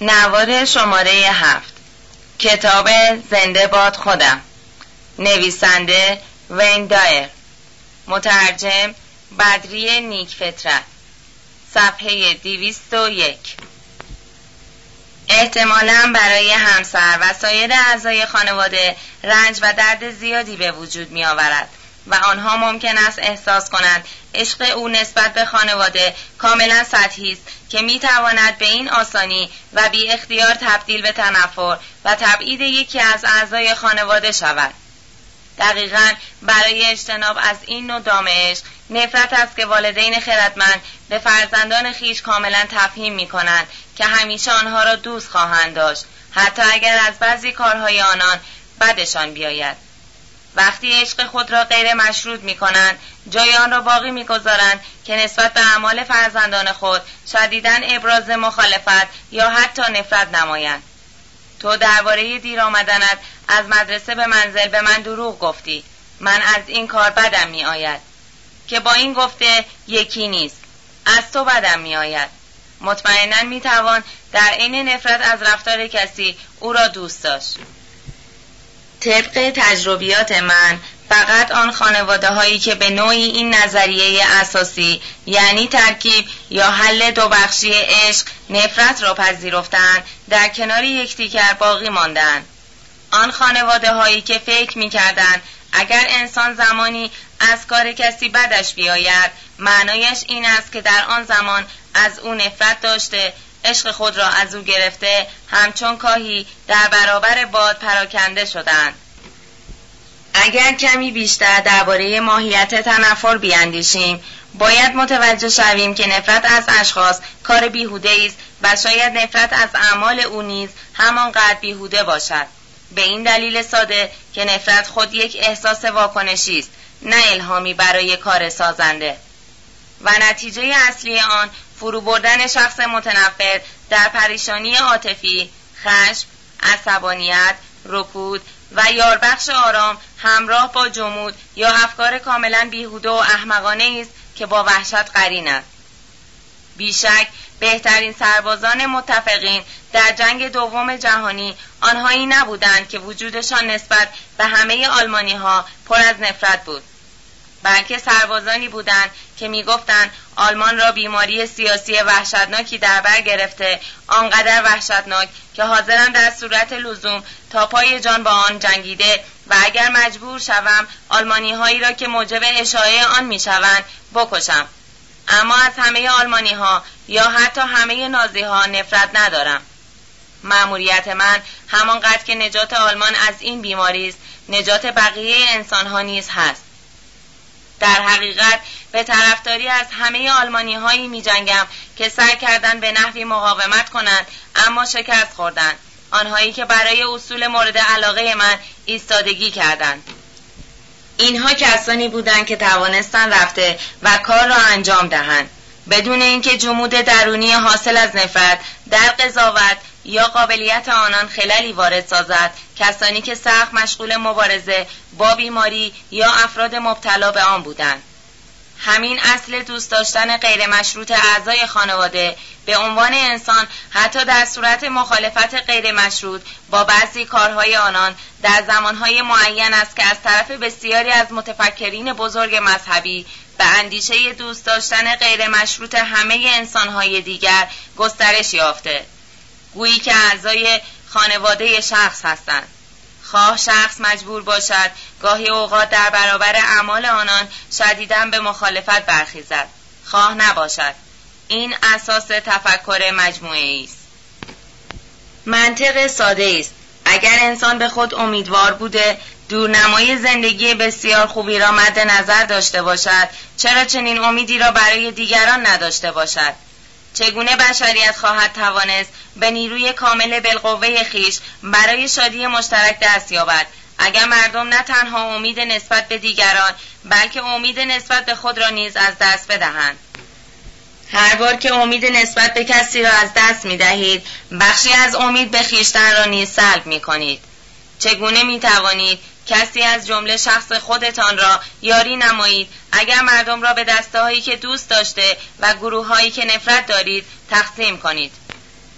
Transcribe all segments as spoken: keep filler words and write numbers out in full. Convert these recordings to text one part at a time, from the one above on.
نوار شماره هفت، کتاب زنده باد خودم، نویسنده وین دایر، مترجم بدری نیک فطرت، صفحه دویست و یک. احتمالاً برای همسر و سایر اعضای خانواده رنج و درد زیادی به وجود می آورد و آنها ممکن است احساس کنند عشق او نسبت به خانواده کاملا سطحی است که می تواند به این آسانی و بی اختیار تبدیل به تنفر و تبعید یکی از اعضای خانواده شود. دقیقاً برای اجتناب از این نوع دام عشق، نفرت است که والدین خردمند به فرزندان خیش کاملا تفهیم می کنند که همیشه آنها را دوست خواهند داشت، حتی اگر از بعضی کارهای آنان بدشان بیاید. وقتی عشق خود را غیر مشروط می کنند، جای آن را باقی می گذارند که نسبت به اعمال فرزندان خود شدیداً ابراز مخالفت یا حتی نفرت نمایند. تو درباره دیر آمدنت از مدرسه به منزل به من دروغ گفتی. من از این کار بدم می آید. که با این گفته یکی نیست. از تو بدم می آید. مطمئناً می توان در عین نفرت از رفتار کسی او را دوست داشت. طبق تجربیات من، فقط آن خانواده هایی که به نوعی این نظریه اساسی، یعنی ترکیب یا حل دو بخشی عشق نفرت را پذیرفتند، در کنار یکدیگر باقی ماندند. آن خانواده هایی که فکر می کردند اگر انسان زمانی از کار کسی بدش بیاید، معنایش این است که در آن زمان از او نفرت داشته، عشق خود را از او گرفته، همچون کاهی در برابر باد پراکنده شدند. اگر کمی بیشتر درباره ماهیت تنفر بیاندیشیم، باید متوجه شویم که نفرت از اشخاص کار بیهوده است و شاید نفرت از اعمال او نیز همانقدر بیهوده باشد. به این دلیل ساده که نفرت خود یک احساس واکنشی است، نه الهامی برای کار سازنده. و نتیجه اصلی آن فرو بردن شخص متنفر در پریشانی عاطفی، خشم، عصبانیت، رکود و یاربخش آرام همراه با جمود یا افکار کاملا بیهوده و احمقانه است که با وحشت قرین است. بیشک بهترین سربازان متفقین در جنگ دوم جهانی آنهایی نبودند که وجودشان نسبت به همه آلمانی ها پر از نفرت بود، بلکه سربازانی بودند که می گفتند آلمان را بیماری سیاسی وحشتناکی در بر گرفته، آنقدر وحشتناک که حاضرند در صورت لزوم تا پای جان با آن جنگیده و اگر مجبور شوم آلمانی هایی را که موجب اشاعه آن می شوند بکشم. اما از همه آلمانی ها یا حتی همه نازی ها نفرت ندارم. مأموریت من همانقدر که نجات آلمان از این بیماری است، نجات بقیه انسان ها نیز هست. در حقیقت به طرفداری از همه آلمانی هایی می جنگم که سعی کردند به نحوی مقاومت کنند اما شکست خوردند، آنهایی که برای اصول مورد علاقه من ایستادگی کردند. اینها کسانی بودند که توانستند رفته و کار را انجام دهند بدون اینکه جمود درونی حاصل از نفرت در قضاوت یا قابلیت آنان خللی وارد سازد. کسانی که سخت مشغول مبارزه با بیماری یا افراد مبتلا به آن بودند. همین اصل دوست داشتن غیر مشروط اعضای خانواده به عنوان انسان، حتی در صورت مخالفت غیر مشروط با بعضی کارهای آنان در زمانهای معین است که از طرف بسیاری از متفکرین بزرگ مذهبی به اندیشه دوست داشتن غیر مشروط همه انسانهای دیگر گسترش یافته، گویی که اعضای خانواده شخص هستند. خواه شخص مجبور باشد گاهی اوقات در برابر اعمال آنان شدیداً به مخالفت برخیزد، خواه نباشد. این اساس تفکر مجموعی است. منطق ساده است. اگر انسان به خود امیدوار بوده دورنمای زندگی بسیار خوبی را مد نظر داشته باشد، چرا چنین امیدی را برای دیگران نداشته باشد؟ چگونه بشریت خواهد توانست به نیروی کامل بالقوه خیش برای شادی مشترک دست یابد اگر مردم نه تنها امید نسبت به دیگران بلکه امید نسبت به خود را نیز از دست بدهند؟ هر بار که امید نسبت به کسی را از دست می دهید، بخشی از امید به خیشتن را نیز سلب می کنید. چگونه می توانید کسی از جمله شخص خودتان را یاری نمایید اگر مردم را به دسته هایی که دوست داشته و گروه هایی که نفرت دارید تقسیم کنید؟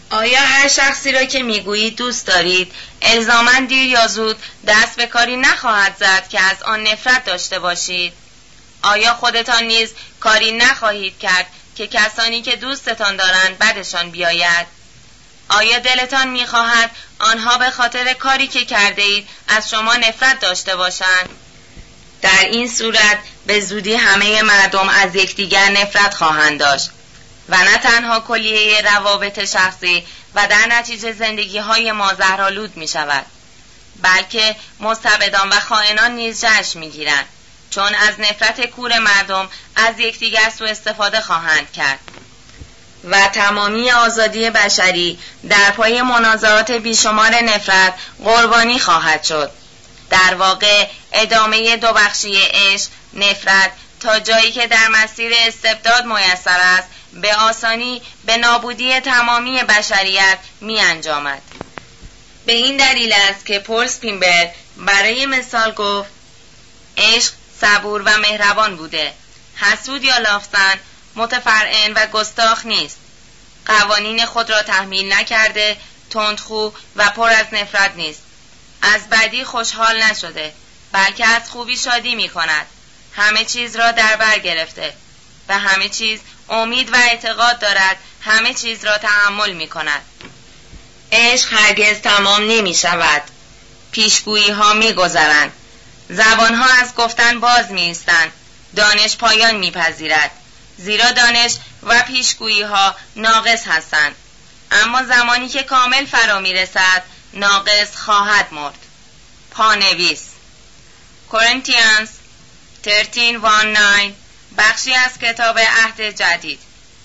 آیا هر شخصی را که میگویید دوست دارید الزاماً دیر یا زود دست به کاری نخواهد زد که از آن نفرت داشته باشید؟ آیا خودتان نیز کاری نخواهید کرد که کسانی که دوستتان دارند بدشان بیاید؟ آیا دلتان میخواهد آنها به خاطر کاری که کرده اید از شما نفرت داشته باشند؟ در این صورت به زودی همه مردم از یکدیگر نفرت خواهند داشت و نه تنها کلیه روابط شخصی و در نتیجه زندگی های ما زهرآلود می شود، بلکه مستبدان و خائنان نیز جشن می گیرند، چون از نفرت کور مردم از یکدیگر سوء استفاده خواهند کرد و تمامی آزادی بشری در پای منازعات بیشمار نفرت قربانی خواهد شد. در واقع ادامه دو بخشی عشق نفرت تا جایی که در مسیر استبداد میسر است به آسانی به نابودی تمامی بشریت می انجامد. به این دلیل است که پول سپینبرگ برای مثال گفت عشق صبور و مهربان بوده، حسود یا لافزن، متفرعن و گستاخ نیست، قوانین خود را تحمیل نکرده، تندخو و پر از نفرت نیست، از بدی خوشحال نشده بلکه از خوبی شادی می کند، همه چیز را در بر گرفته و همه چیز امید و اعتقاد دارد، همه چیز را تحمل می کند. عشق هرگز تمام نمی شود، پیشگویی ها می گذرند، زبان ها از گفتن باز می ایستند، دانش پایان می پذیرد، زیرا دانش و پیشگویی ها ناقص هستند، اما زمانی که کامل فرا می رسد ناقص خواهد مرد. پانویس کورینتیانس سیزده نه بخشی از کتاب عهد جدید.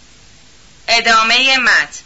ادامه متن.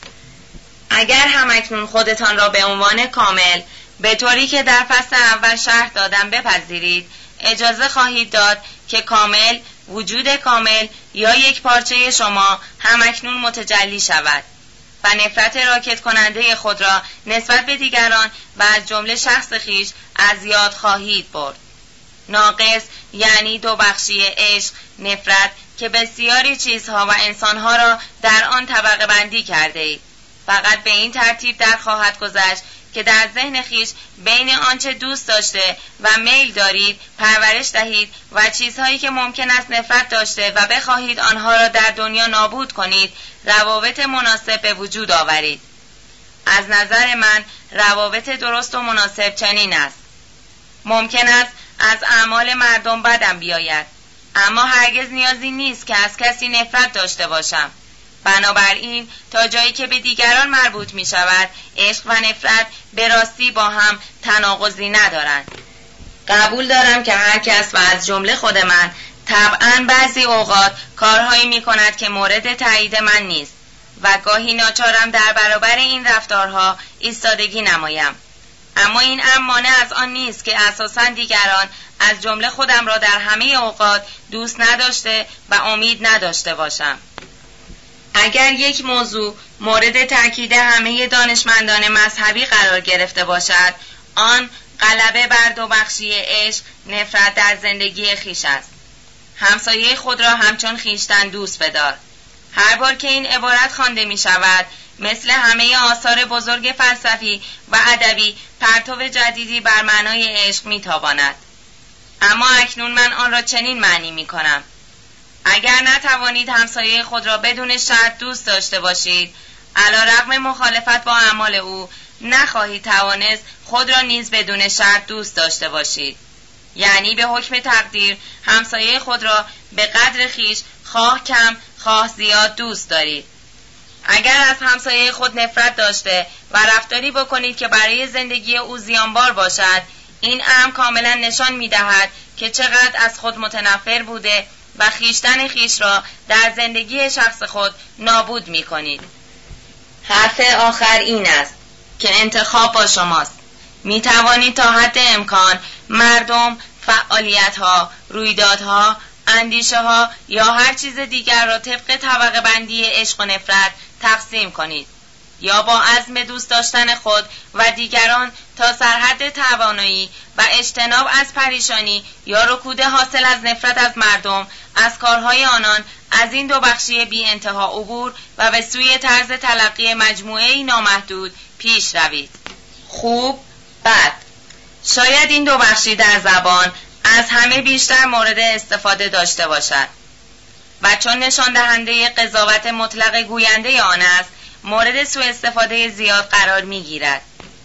اگر همکنون خودتان را به عنوان کامل به طوری که در فصل اول شرح دادم بپذیرید، اجازه خواهید داد که کامل، وجود کامل یا یک پارچه شما همکنون متجلی شود و نفرت راکد کننده خود را نسبت به دیگران و از جمله شخص خیش از یاد خواهید برد. ناقص یعنی دو بخشی عشق نفرت که بسیاری چیزها و انسانها را در آن طبقه بندی کرده اید. فقط به این ترتیب در خواهد گذشت که در ذهن خیش بین آنچه دوست داشته و میل دارید پرورش دهید و چیزهایی که ممکن است نفرت داشته و بخواهید آنها را در دنیا نابود کنید روابط مناسب به وجود آورید. از نظر من روابط درست و مناسب چنین است: ممکن است از اعمال مردم بدم بیاید، اما هرگز نیازی نیست که از کسی نفرت داشته باشم. بنابراین تا جایی که به دیگران مربوط می شود عشق و نفرت به راستی با هم تناقضی ندارند. قبول دارم که هر کس و از جمله خود من طبعاً بعضی اوقات کارهایی می کند که مورد تایید من نیست و گاهی ناچارم در برابر این رفتارها ایستادگی نمایم، اما این امر مانع از آن نیست که اساساً دیگران از جمله خودم را در همه اوقات دوست نداشته و امید نداشته باشم. اگر یک موضوع مورد تأکید همه دانشمندان مذهبی قرار گرفته باشد، آن غلبه بر دو بخشی عشق نفرت در زندگی خیش است. همسایه خود را همچون خیشتن دوست بدار. هر بار که این عبارت خوانده می شود مثل همه آثار بزرگ فلسفی و ادبی پرتو جدیدی بر معنای عشق می تاباند. اما اکنون من آن را چنین معنی می کنم: اگر نتوانید همسایه خود را بدون شرط دوست داشته باشید، علیرغم مخالفت با اعمال او نخواهید توانست خود را نیز بدون شرط دوست داشته باشید. یعنی به حکم تقدیر همسایه خود را به قدر خیش خواه کم خواه زیاد دوست دارید. اگر از همسایه خود نفرت داشته و رفتاری بکنید که برای زندگی او زیانبار باشد، این امر کاملا نشان می‌دهد که چقدر از خود متنفر بوده و خیشتن خیش را در زندگی شخص خود نابود می کنید. حرف آخر این است که انتخاب با شماست. می توانید تا حد امکان مردم، فعالیت‌ها، رویدادها، اندیشه‌ها یا هر چیز دیگر را طبق طبقه بندی عشق و نفرت تقسیم کنید. یا با عزم دوست داشتن خود و دیگران تا سرحد توانایی و اجتناب از پریشانی یا رکود حاصل از نفرت از مردم از کارهای آنان از این دو بخشی بی انتها عبور و به سوی طرز تلقی مجموعه‌ای نامحدود پیش روید. خوب، بد. شاید این دو بخشی در زبان از همه بیشتر مورد استفاده داشته باشد و چون نشان دهنده قضاوت مطلق گوینده آن است مورد سوء استفاده زیاد قرار می گیرد.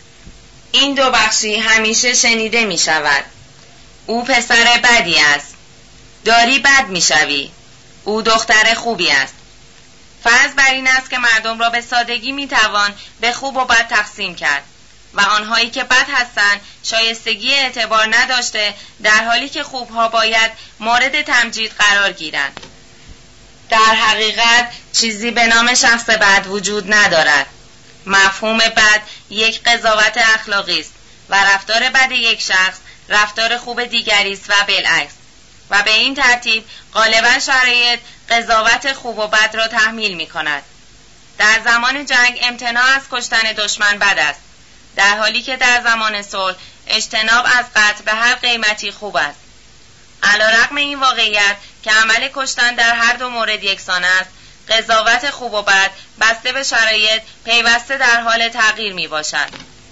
این دو بخشی همیشه شنیده می شود. او پسر بدی است. داری بد می شوی. او دختر خوبی است. فرض بر این است که مردم را به سادگی می توان به خوب و بد تقسیم کرد و آنهایی که بد هستند شایستگی اعتبار نداشته در حالی که خوبها باید مورد تمجید قرار گیرند. در حقیقت چیزی به نام شخص بد وجود ندارد. مفهوم بد یک قضاوت اخلاقی است و رفتار بد یک شخص رفتار خوب دیگری است و بالعکس و به این ترتیب غالبا شرایط قضاوت خوب و بد را تحمیل می کند. در زمان جنگ امتناع از کشتن دشمن بد است در حالی که در زمان صلح اجتناب از قتل به هر قیمتی خوب است. علیرغم این واقعیت که عمل کشتن در هر دو مورد یکسان است، قضاوت خوب و بد بسته به شرایط پیوسته در حال تغییر می باشد.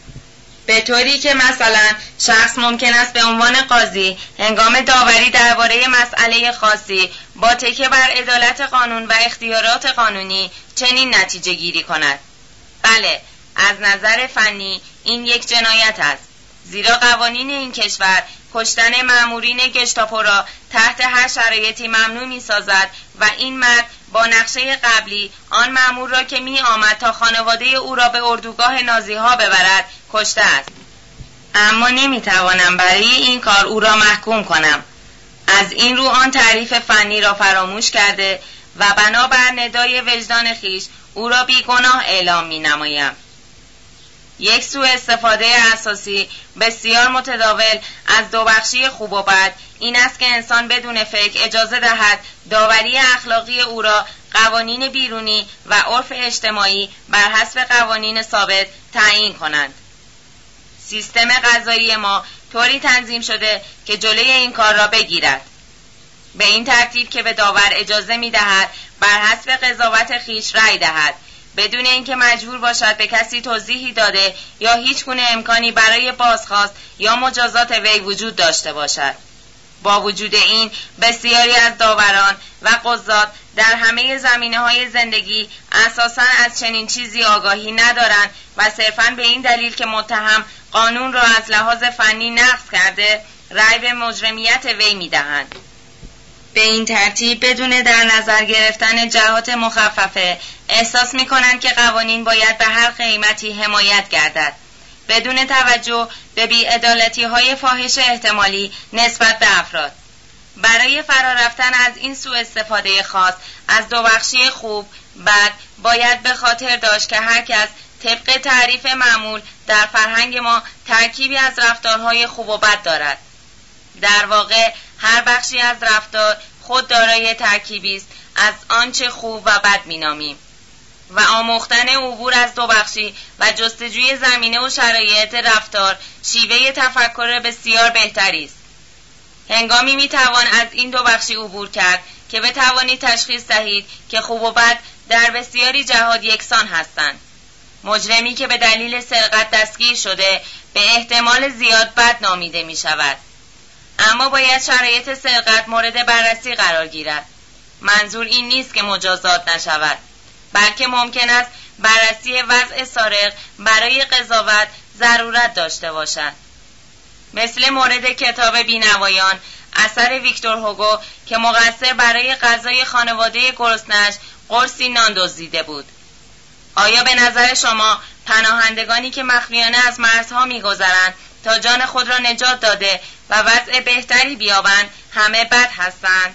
به طوری که مثلا شخص ممکن است به عنوان قاضی هنگام داوری درباره مسئله خاصی با تکیه بر عدالت قانون و اختیارات قانونی چنین نتیجه گیری کند: بله، از نظر فنی این یک جنایت است، زیرا قوانین این کشور کشتن مامورین گشتاپو را تحت هر شرایطی ممنوع می سازد و این مرد با نقشه قبلی آن مامور را که می آمد تا خانواده او را به اردوگاه نازی ها ببرد کشته است. اما نمی توانم برای این کار او را محکوم کنم. از این رو آن تعریف فنی را فراموش کرده و بنابر ندای وجدان خیش او را بیگناه اعلام می نمایم. یک سوء استفاده اساسی بسیار متداول از دو بخشی خوب و بد این است که انسان بدون فکر اجازه دهد داوری اخلاقی او را قوانین بیرونی و عرف اجتماعی بر حسب قوانین ثابت تعیین کنند. سیستم قضایی ما طوری تنظیم شده که جلوی این کار را بگیرد، به این ترتیب که به داور اجازه می دهد بر حسب قضاوت خیش رأی دهد بدون اینکه مجبور باشد به کسی توضیحی داده یا هیچ گونه امکانی برای بازخواست یا مجازات وی وجود داشته باشد. با وجود این بسیاری از داوران و قضات در همه زمینه‌های زندگی اساساً از چنین چیزی آگاهی ندارند و صرفاً به این دلیل که متهم قانون را از لحاظ فنی نقض کرده رأی به مجرمیت وی می‌دهند. به این ترتیب بدون در نظر گرفتن جهات مخففه احساس می‌کنند که قوانین باید به هر قیمتی حمایت گردد بدون توجه به بی‌عدالتی‌های فاحش احتمالی نسبت به افراد. برای فرار رفتن از این سوء استفاده خاص از دو بخشی خوب بد باید به خاطر داشت که هر کس طبق تعریف معمول در فرهنگ ما ترکیبی از رفتارهای خوب و بد دارد. در واقع هر بخشی از رفتار خود دارای ترکیبی است از آنچه خوب و بد می‌نامیم و آموختن عبور از دو بخشی و جستجوی زمینه و شرایط رفتار شیوه تفکر بسیار بهتری است. هنگامی میتوان از این دو بخشی عبور کرد که بتوانید تشخیص دهید که خوب و بد در بسیاری جهات یکسان هستند. مجرمی که به دلیل سرقت دستگیر شده به احتمال زیاد بد نامیده می شود، اما باید شرایط سرقت مورد بررسی قرار گیرد. منظور این نیست که مجازات نشود، بلکه ممکن است بررسی وضع سارق برای قضاوت ضرورت داشته باشد. مثل مورد کتاب بینوایان اثر ویکتور هوگو که مقصر برای غذای خانواده گرسنه‌اش قرصی نان دزدیده بود. آیا به نظر شما پناهندگانی که مخفیانه از مرزها می‌گذرند تا جان خود را نجات داده و وضع بهتری بیابند همه بد هستند؟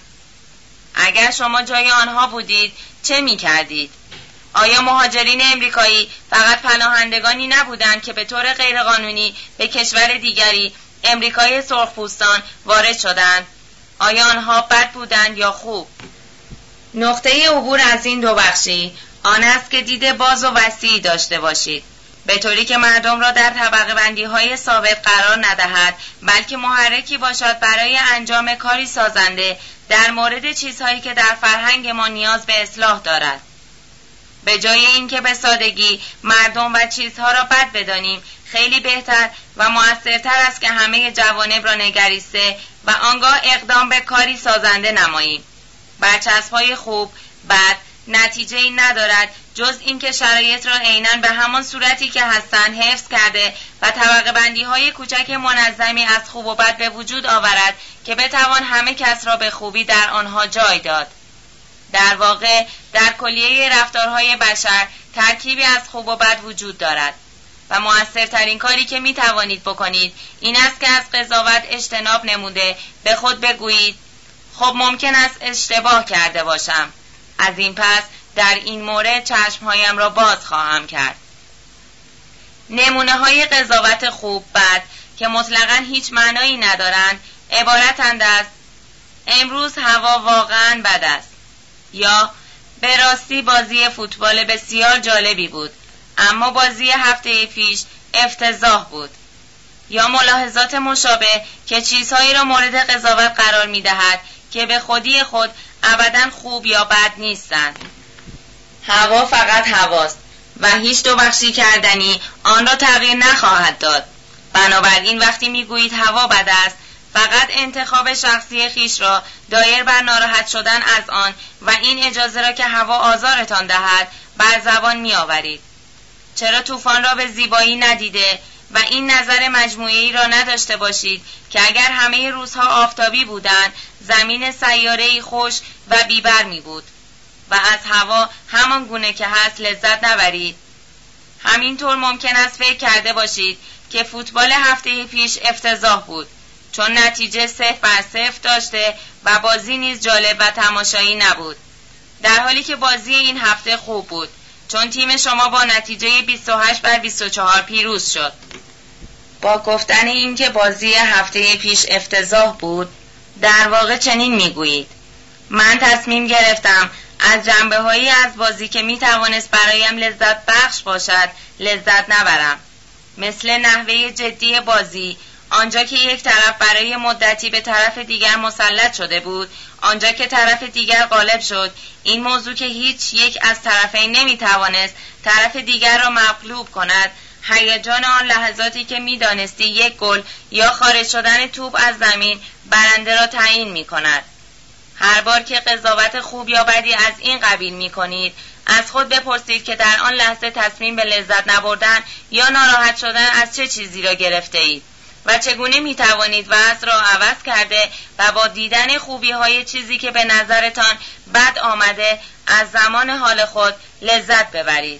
اگر شما جای آنها بودید چه می‌کردید؟ آیا مهاجرین امریکایی فقط پناهندگانی نبودند که به طور غیرقانونی به کشور دیگری امریکای سرخپوستان وارد شدند؟ آیا آنها بد بودند یا خوب؟ نقطه عبور از این دو بخشی آن است که دید باز و وسیع داشته باشید، به طوری که مردم را در طبقه بندی های ثابت قرار ندهد، بلکه محرکی باشد برای انجام کاری سازنده در مورد چیزهایی که در فرهنگ ما نیاز به اصلاح دارد. به جای اینکه به سادگی مردم و چیزها را بد بدانیم، خیلی بهتر و مؤثرتر است که همه جوانب را نگریسته و آنگاه اقدام به کاری سازنده نماییم. برچسب‌های خوب، بد، نتیجه ای ندارد جز اینکه شرایط را عیناً به همان صورتی که هستند حفظ کرده و طبقه بندی های کوچک منظمی از خوب و بد به وجود آورد که بتوان همه کس را به خوبی در آنها جای داد. در واقع در کلیه رفتارهای بشر ترکیبی از خوب و بد وجود دارد و مؤثرترین کاری که می توانید بکنید این است که از قضاوت اجتناب نموده به خود بگویید خب ممکن است اشتباه کرده باشم، از این پس در این مورد چشمهایم را باز خواهم کرد. نمونه های قضاوت خوب بد که مطلقاً هیچ معنایی ندارند عبارتند از امروز هوا واقعاً بد است، یا به راستی بازی فوتبال بسیار جالبی بود اما بازی هفته پیش افتضاح بود، یا ملاحظات مشابه که چیزهایی را مورد قضاوت قرار می دهد که به خودی خود ابداً خوب یا بد نیستند. هوا فقط هواست و هیچ دو بخشی کردنی آن را تغییر نخواهد داد. بنابراین وقتی میگویید هوا بد است، فقط انتخاب شخصی خیش را دایر بر ناراحت شدن از آن و این اجازه را که هوا آزارتان دهد بر زبان می آورید. چرا طوفان را به زیبایی ندیده و این نظر مجموعی را نداشته باشید که اگر همه روزها آفتابی بودند زمین سیاره‌ای خوش و بیبر می بود و از هوا همان گونه که هست لذت نبرید؟ همینطور ممکن است فکر کرده باشید که فوتبال هفته پیش افتضاح بود چون نتیجه صفر بر صفر داشته و بازی نیز جالب و تماشایی نبود، در حالی که بازی این هفته خوب بود چون تیم شما با نتیجه بیست و هشت بر بیست و چهار پیروز شد. با گفتن این که بازی هفته پیش افتضاح بود در واقع چنین میگویید من تصمیم گرفتم از جنبه هایی از بازی که می توانست برایم لذت بخش باشد لذت نبرم، مثل نحوه جدی بازی، آنجا که یک طرف برای مدتی به طرف دیگر مسلط شده بود، آنجا که طرف دیگر غالب شد. این موضوع که هیچ یک از طرفین نمی توانست طرف دیگر را مغلوب کند، هیجان آن لحظاتی که می دانستی یک گل یا خارج شدن توپ از زمین برنده را تعیین می کند. هر بار که قضاوت خوب یا بدی از این قبیل می کنید، از خود بپرسید که در آن لحظه تصمیم به لذت نبردن یا ناراحت شدن از چه چیزی را گرفته اید و چگونه می توانید وضع را عوض کرده و با دیدن خوبی های چیزی که به نظرتان بد آمده از زمان حال خود لذت ببرید.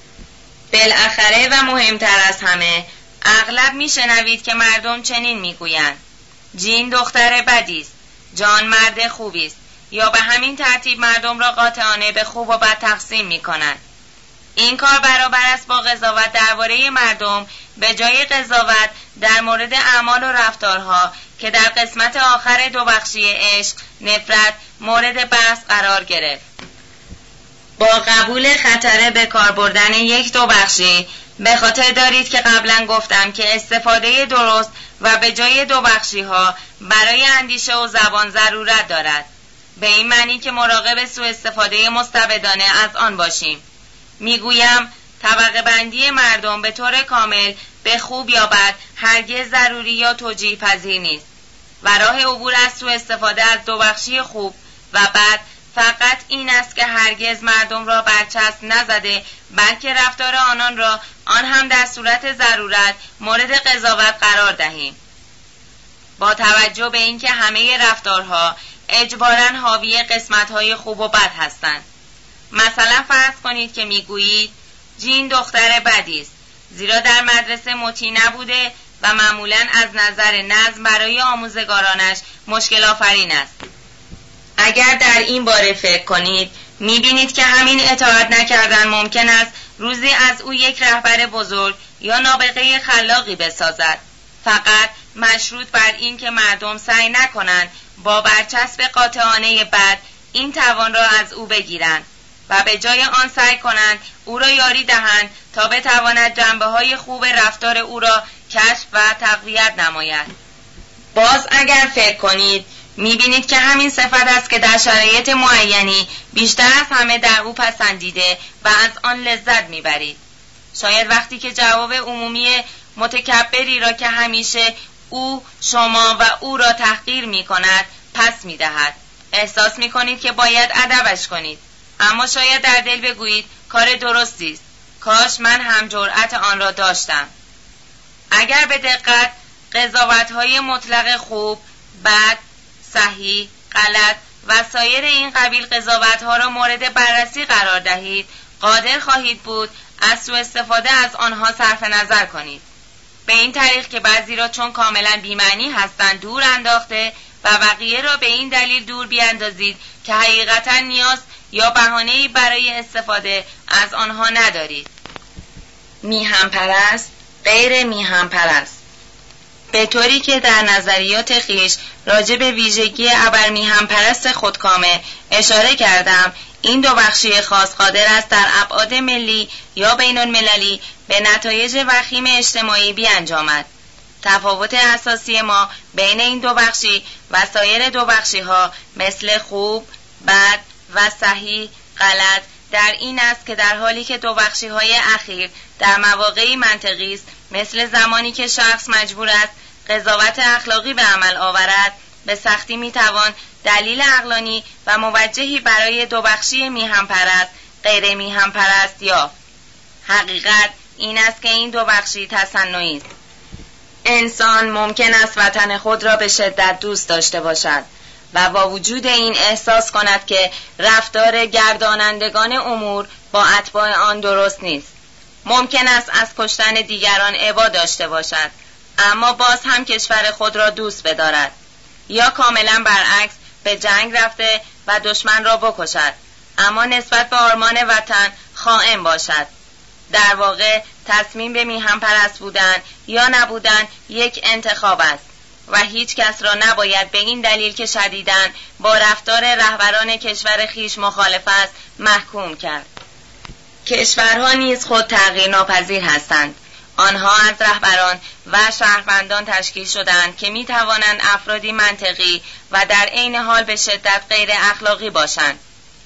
بالاخره و مهمتر از همه، اغلب می شنوید که مردم چنین می گویند جین دختر بدی است، جان مرد خوبی است، یا به همین ترتیب مردم را قاطعانه به خوب و بد تقسیم می کنند. این کار برابر است با قضاوت درباره مردم به جای قضاوت در مورد اعمال و رفتارها که در قسمت آخر دو بخشی عشق نفرت مورد بحث قرار گرفت. با قبول خطر به کار بردن یک دو بخشی، به خاطر دارید که قبلا گفتم که استفاده درست و به جای دو بخشی ها برای اندیشه و زبان ضرورت دارد، به این معنی که مراقب سوء استفاده مستبدانه از آن باشیم. میگویم طبقه بندی مردم به طور کامل به خوب یا بد هرگز ضروری یا توجیه پذیر نیست و راه عبور از سوء استفاده از دو بخشی خوب و بد فقط این است که هرگز مردم را برچسب نزده، بلکه رفتار آنان را آن هم در صورت ضرورت مورد قضاوت قرار دهیم، با توجه به اینکه همه رفتارها اجباراً حاوی قسمت‌های خوب و بد هستند. مثلا فرض کنید که میگویید جین دختر بدی است زیرا در مدرسه مطیع نبوده و معمولاً از نظر نظم برای آموزگارانش مشکل آفرین است. اگر در این باره فکر کنید میبینید که همین اطاعت نکردن ممکن است روزی از او یک رهبر بزرگ یا نابغه خلاقی بسازد، فقط مشروط بر این که مردم سعی نکنند با برچسب قاطعانه بد این توان را از او بگیرند و به جای آن سعی کنند او را یاری دهند تا بتواند جنبه‌های خوب رفتار او را کشف و تقویت نماید. باز اگر فکر کنید می‌بینید که همین صفت است که در شرایط معینی بیشتر از همه در او پسندیده و از آن لذت می‌برید. شاید وقتی که جواب عمومی متکبری را که همیشه او شما و او را تحقیر می‌کند پس می‌دهد، احساس می‌کنید که باید ادبش کنید، اما شاید در دل بگویید کار درستی است، کاش من هم جرأت آن را داشتم. اگر به دقت قضاوت‌های مطلق خوب، بد، صحیح، غلط و سایر این قبیل قضاوت‌ها را مورد بررسی قرار دهید، قادر خواهید بود از سوء استفاده از آنها صرف نظر کنید. به این طریق که بعضی را چون کاملا بی‌معنی هستند دور انداخته و بقیه را به این دلیل دور بیاندازید که حقیقتا نیاز یا بهانه‌ای برای استفاده از آنها ندارید. میهم پرست، غیر میهم پرست. به طوری که در نظریات خیش راجع به ویژگی ابر میهم پرست خودکامه اشاره کردم، این دو بخشی خاص قادر است در ابعاد ملی یا بین المللی به نتایج وخیم اجتماعی بیانجامد. تفاوت اساسی ما بین این دو بخشی و سایر دو بخشی ها مثل خوب، بد و صحیح، غلط در این است که در حالی که دو بخشی های اخیر در مواقعی منطقی است، مثل زمانی که شخص مجبور است قضاوت اخلاقی به عمل آورد، به سختی میتوان دلیل عقلانی و موجهی برای دو بخشی میهم پرست، غیر میهم پرست یافت. حقیقت این است که این دو بخشی تصنعی است. انسان ممکن است وطن خود را به شدت دوست داشته باشد و با وجود این احساس کند که رفتار گردانندگان امور با اتباع آن درست نیست. ممکن است از کشتن دیگران ابا داشته باشد، اما باز هم کشور خود را دوست بدارد، یا کاملا برعکس به جنگ رفته و دشمن را بکشد، اما نسبت به آرمان وطن خائن باشد. در واقع تصمیم به میهم پرست بودن یا نبودن یک انتخاب است و هیچ کس را نباید به این دلیل که شدیداً با رفتار رهبران کشور خیش مخالف است محکوم کرد. کشورها نیز خود تغییر ناپذیر هستند. آنها از رهبران و شهروندان تشکیل شدند که می توانند افرادی منطقی و در عین حال به شدت غیر اخلاقی باشند.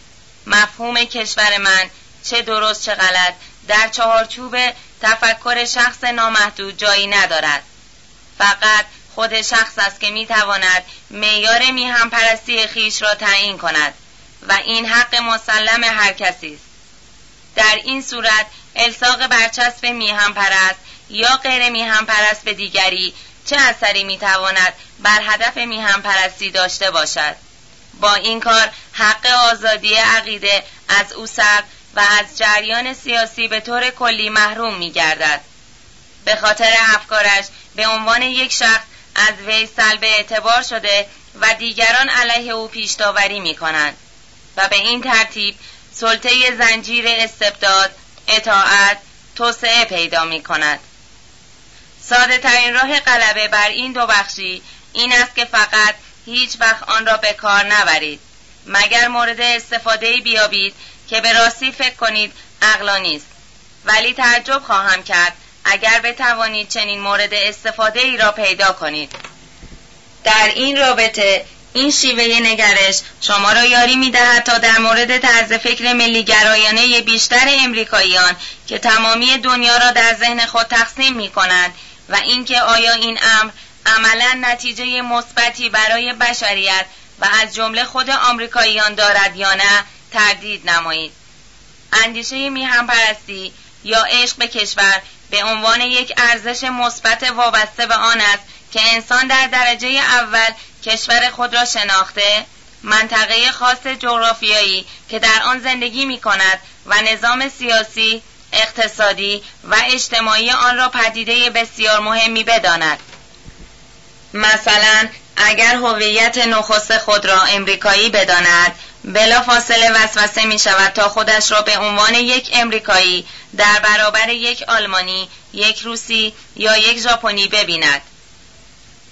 مفهوم کشور من چه درست چه غلط در چهارچوب تفکر شخص نامحدود جایی ندارد. فقط خود شخص است که می تواند معیار میهم پرستی خیش را تعیین کند و این حق مسلم هر کسی است. در این صورت الصاق برچسب میهم پرست یا غیر میهم پرست به دیگری چه اثری می تواند بر هدف میهم پرستی داشته باشد؟ با این کار حق آزادی عقیده از او سلب و از جریان سیاسی به طور کلی محروم می گردد. به خاطر افکارش به عنوان یک شخص از وی سلب اعتبار شده و دیگران علیه او پیش داوری می کنند و به این ترتیب سلطه زنجیر استبداد، اطاعت، توسعه پیدا می کند. ساده ترین راه غلبه بر این دو بخشی این است که فقط هیچ وقت آن را به کار نبرید، مگر مورد استفاده‌ای بیابید که به راستی فکر کنید عقلانی است. ولی تعجب خواهم کرد اگر بتوانید چنین مورد استفاده ای را پیدا کنید. در این رابطه این شیوه نگرش شما را یاری می دهد تا در مورد طرز فکر ملیگرایانه بیشتر امریکاییان که تمامی دنیا را در ذهن خود تقسیم می کنند و اینکه آیا این امر عملاً نتیجه مثبتی برای بشریت و از جمله خود آمریکاییان دارد یا نه تردید نمایید. اندیشه میهم پرستی یا عشق به کشور به عنوان یک ارزش مثبت وابسته به آن است که انسان در درجه اول کشور خود را شناخته، منطقه خاص جغرافیایی که در آن زندگی می کند و نظام سیاسی، اقتصادی و اجتماعی آن را پدیده بسیار مهمی بداند. مثلا اگر هویت نخست خود را امریکایی بداند، بلا فاصله وسوسه می شود تا خودش را به عنوان یک امریکایی در برابر یک آلمانی، یک روسی یا یک ژاپنی ببیند.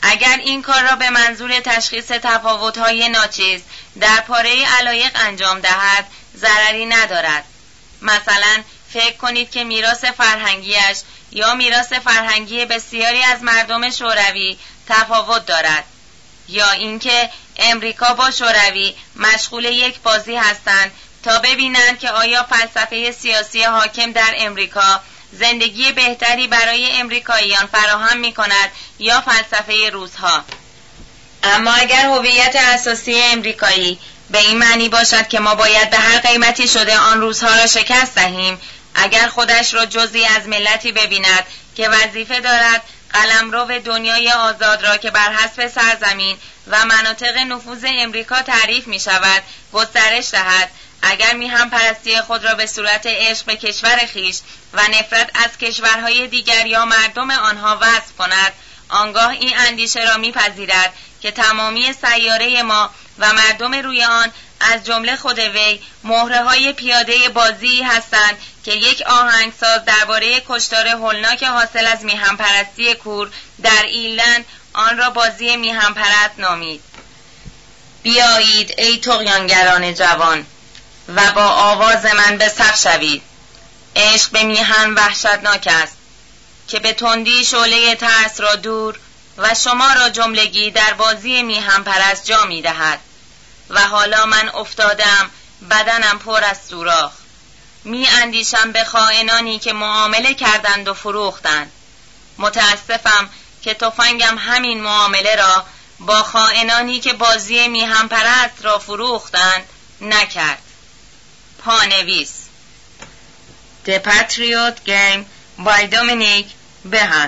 اگر این کار را به منظور تشخیص تفاوت‌های ناچیز در پاره علایق انجام دهد، ضرری ندارد. مثلا فکر کنید که میراث فرهنگیش یا میراث فرهنگی بسیاری از مردم شوروی تفاوت دارد، یا اینکه امریکا با شوروی مشغول یک بازی هستند تا ببینند که آیا فلسفه سیاسی حاکم در امریکا زندگی بهتری برای امریکاییان فراهم می کند یا فلسفه روس‌ها. اما اگر هویت اساسی امریکایی به این معنی باشد که ما باید به هر قیمتی شده آن روس‌ها را شکست دهیم، اگر خودش را جزئی از ملتی ببیند که وظیفه دارد قلمرو دنیای آزاد را که بر حسب سرزمین و مناطق نفوذ امریکا تعریف می شود گسترش دهد، اگر میهم پرستی خود را به صورت عشق به کشور خیش و نفرت از کشورهای دیگر یا مردم آنها وصف کند، آنگاه این اندیشه را میپذیرد که تمامی سیاره ما و مردم روی آن از جمله خود وی مهره‌های پیاده بازی هستند که یک آهنگساز درباره کشتار هولناک حاصل از میهم پرستی کور در ایرلند آن را بازی میهم پرست نامید. بیایید ای طغیانگران جوان و با آواز من به صف شوید. عشق به میهن وحشتناک است که به تندی شعله ترس را دور و شما را جملگی در بازی میهن پرست جا می دهد. و حالا من افتادم، بدنم پر از سوراخ، می اندیشم به خائنانی که معامله کردند و فروختند. متاسفم که تفنگم همین معامله را با خائنانی که بازی میهن پرست را فروختند نکرد. پانویس The Patriot Game by Dominic Behan.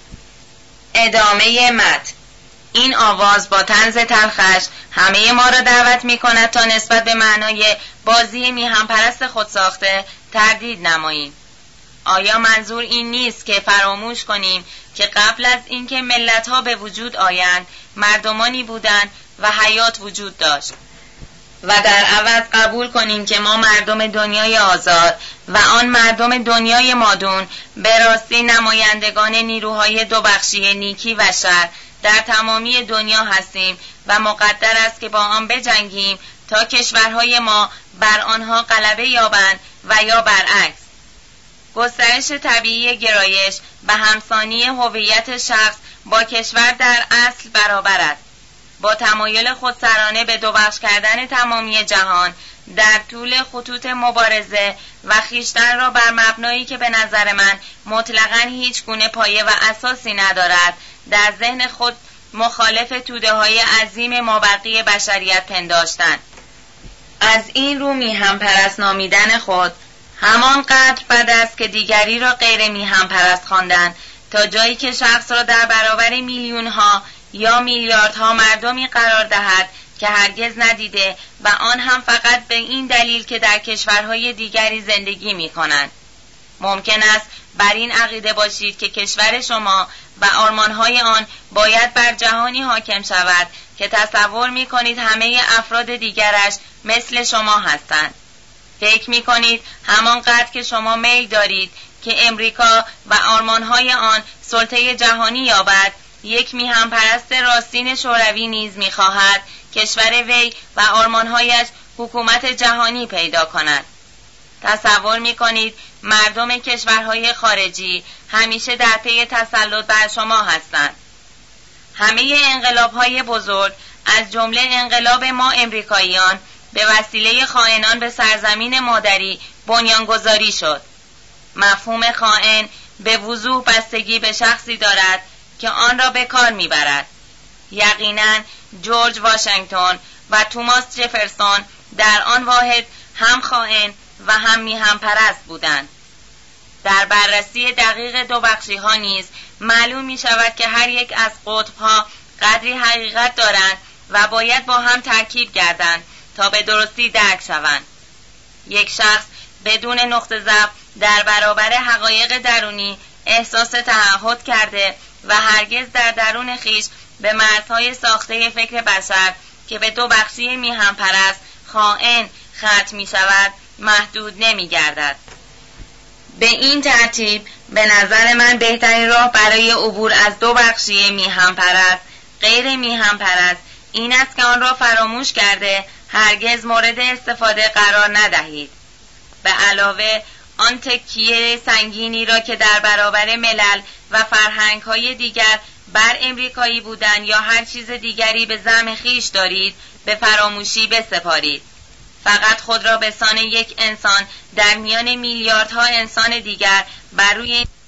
ادامه متن. این آواز با طنز تلخش همه ما را دعوت می کند تا نسبت به معنای بازی میهن پرست خود ساخته تردید نماییم. آیا منظور این نیست که فراموش کنیم که قبل از اینکه ملت‌ها به وجود آیند مردمانی بودند و حیات وجود داشت، و در عوض قبول کنیم که ما مردم دنیای آزاد و آن مردم دنیای مادون به راستی نمایندگان نیروهای دو بخشی نیکی و شر در تمامی دنیا هستیم و مقدر است که با آن بجنگیم تا کشورهای ما بر آنها غلبه یابند و یا برعکس. گسترش طبیعی گرایش به همسانی هویت شخص با کشور در اصل برابر است. با تمایل خودسرانه به دو بخش کردن تمامی جهان در طول خطوط مبارزه و خیشتن را بر مبنایی که به نظر من مطلقاً هیچ گونه پایه و اساسی ندارد در ذهن خود مخالف توده های عظیم مابقی بشریت پنداشتن. از این رو میهم پرست نامیدن خود همان قدر بد است که دیگری را غیر میهم پرست خواندن، تا جایی که شخص را در برابر میلیون ها یا میلیاردها مردمی قرار دهد که هرگز ندیده و آن هم فقط به این دلیل که در کشورهای دیگری زندگی می کنند. ممکن است بر این عقیده باشید که کشور شما و آرمانهای آن باید بر جهانی حاکم شود که تصور می کنید همه افراد دیگرش مثل شما هستند. فکر می کنید همانقدر که شما میل دارید که امریکا و آرمانهای آن سلطه جهانی یابد، یک میهم پرست راستین شوروی نیز می‌خواهد کشور وی و آرمانهایش حکومت جهانی پیدا کند. تصور می‌کنید مردم کشورهای خارجی همیشه در پی تسلط بر شما هستند. همه انقلاب‌های بزرگ از جمله انقلاب ما امریکاییان به وسیله خائنان به سرزمین مادری بنیانگذاری شد. مفهوم خائن به وضوح بستگی به شخصی دارد که آن را به کار میبرد. یقیناً جورج واشنگتن و توماس جفرسون در آن واحد هم خائن و هم میهم پرست بودند. در بررسی دقیق دو بخشی ها نیز معلوم می شود که هر یک از قطب ها قدری حقیقت دارند و باید با هم ترکیب گردند تا به درستی درک شوند. یک شخص بدون نقطه ضعف در برابر حقایق درونی احساس تعهد کرده و هرگز در درون خیش به مرزهای ساخته فکر بشر که به دو بخشی میهم پرست خائن ختم می شود محدود نمی گردد. به این ترتیب به نظر من بهترین راه برای عبور از دو بخشی میهم پرست غیر میهم پرست این است که آن را فراموش کرده هرگز مورد استفاده قرار ندهید. به علاوه آن تکیه سنگینی را که در برابر ملل و فرهنگ‌های دیگر بر امریکایی بودن یا هر چیز دیگری به زعم خویش دارید به فراموشی بسپارید. فقط خود را به سان یک انسان در میان میلیاردها انسان دیگر بر روی